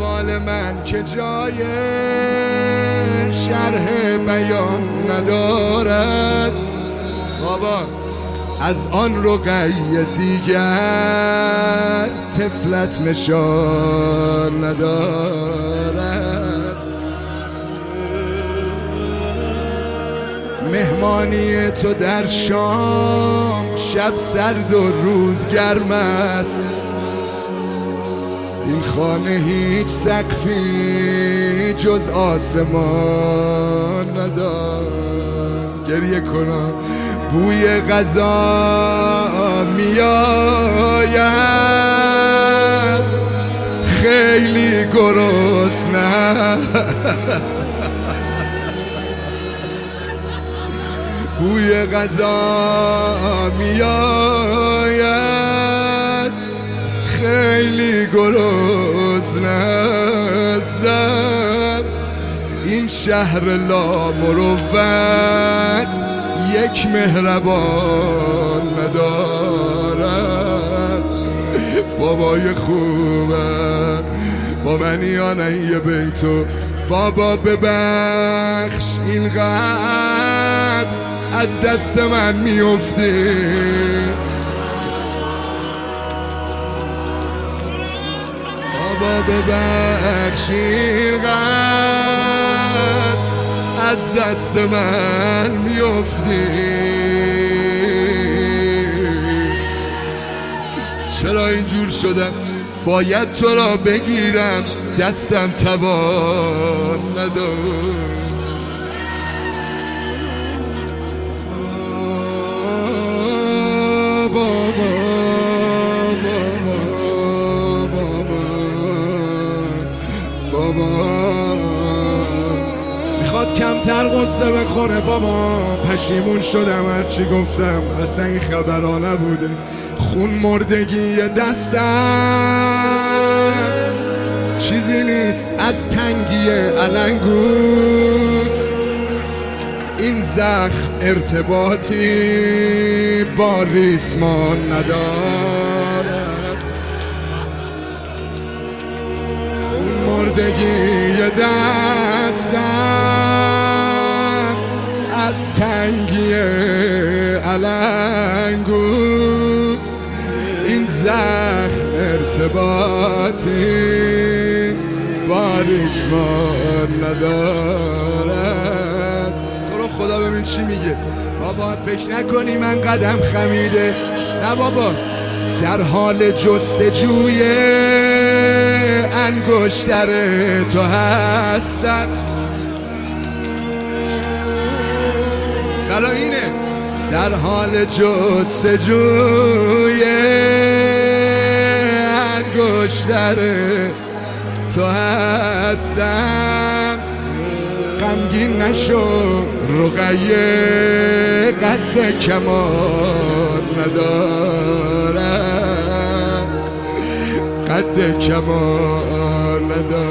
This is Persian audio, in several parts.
احوال من که جای شرح بیان ندارد بابا، از آن رقی دیگر طفلت نشان ندارد. مهمانی تو در شام شب سرد و روز گرم است، این خانه هیچ سقفی جز آسمان ندارد. گریه کنم بوی غذا میآید، خیلی گرسنه بوی غذا میآید، خیلی گرسنه‌ام. این شهر لامروت یک مهربان ندارد. بابای خوبه با من یا نه یه بیتو بابا ببخش، اینقدر از دست من میفتی. بابا ببخش، اینقدر از دست من میفتی. چرا اینجور شدم؟ باید تو را بگیرم، دستم توان ندارم. میخواد کمتر قصه بخوره بابا، پشیمون شدم هرچی گفتم، اصلا این خبرها نبوده. خون مردگی دستم چیزی نیست از تنگی علنگوست، این زخم ارتباطی با ریسمان ندارد. خون مردگی دستم از تنگی علنگوست، این زخم ارتباطی با ریسمان ندارد. تو رو خدا ببین چی میگه بابا، فکر نکنی من قدم خمیده، نه بابا، در حال جستجوی انگشتر تو هستم. برای اینه در حال جستجوی انگشتر تو هستم. غمگین نشو، رقیه قد کمان ندارد، قد کمان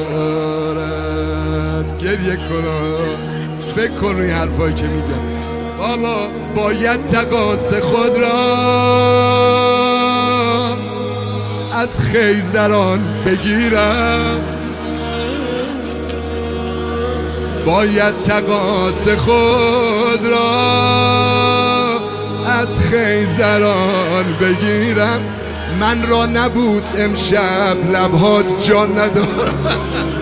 ندارد. گریه کنم، فکر کن روی حرفایی که میگم بابا. باید تقاص خود را از خیزران بگیرم، باید تقاص خود را از خیزران بگیرم. من را نبوس امشب، لبهات جان ندارم.